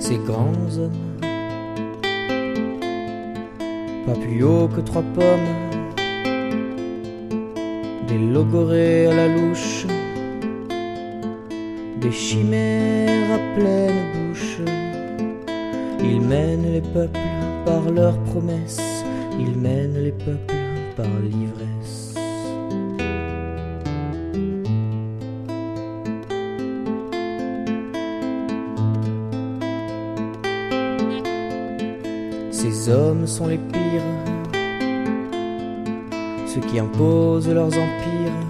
Ces grands hommes, pas plus haut que 3 pommes, des logorées à la louche, des chimères à pleine bouche. Ils mènent les peuples par leurs promesses, ils mènent les peuples par l'ivresse. Ces hommes sont les pires, ceux qui imposent leurs empires.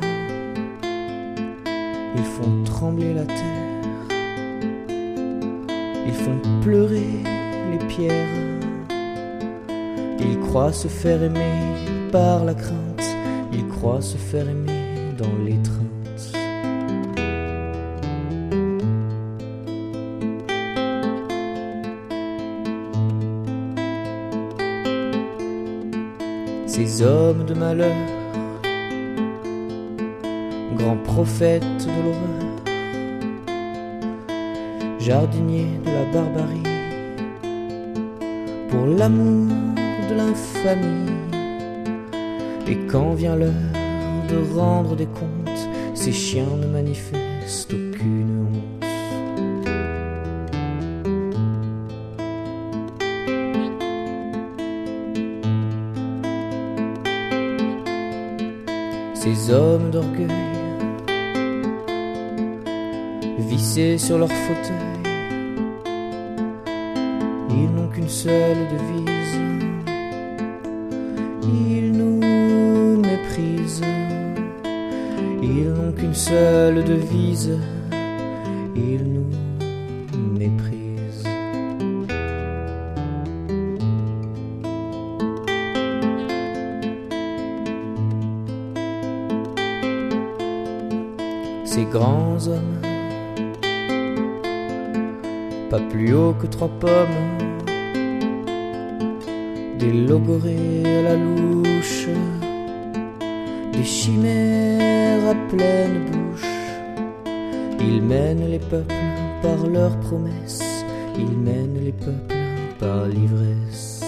Ils font trembler la terre, ils font pleurer les pierres. Ils croient se faire aimer par la crainte, ils croient se faire aimer dans l'étreinte. Ces hommes de malheur, grands prophètes de l'horreur, jardiniers de la barbarie, pour l'amour de l'infamie. Et quand vient l'heure de rendre des comptes, ces chiens ne manifestent aucune honte. Ces hommes d'orgueil, vissés sur leur fauteuil, ils n'ont qu'une seule devise: ils nous méprisent. Ils n'ont qu'une seule devise: ils nous méprisent. Ces grands hommes, pas plus haut que 3 pommes, des logorées à la louche, des chimères à pleine bouche. Ils mènent les peuples par leurs promesses, ils mènent les peuples par l'ivresse.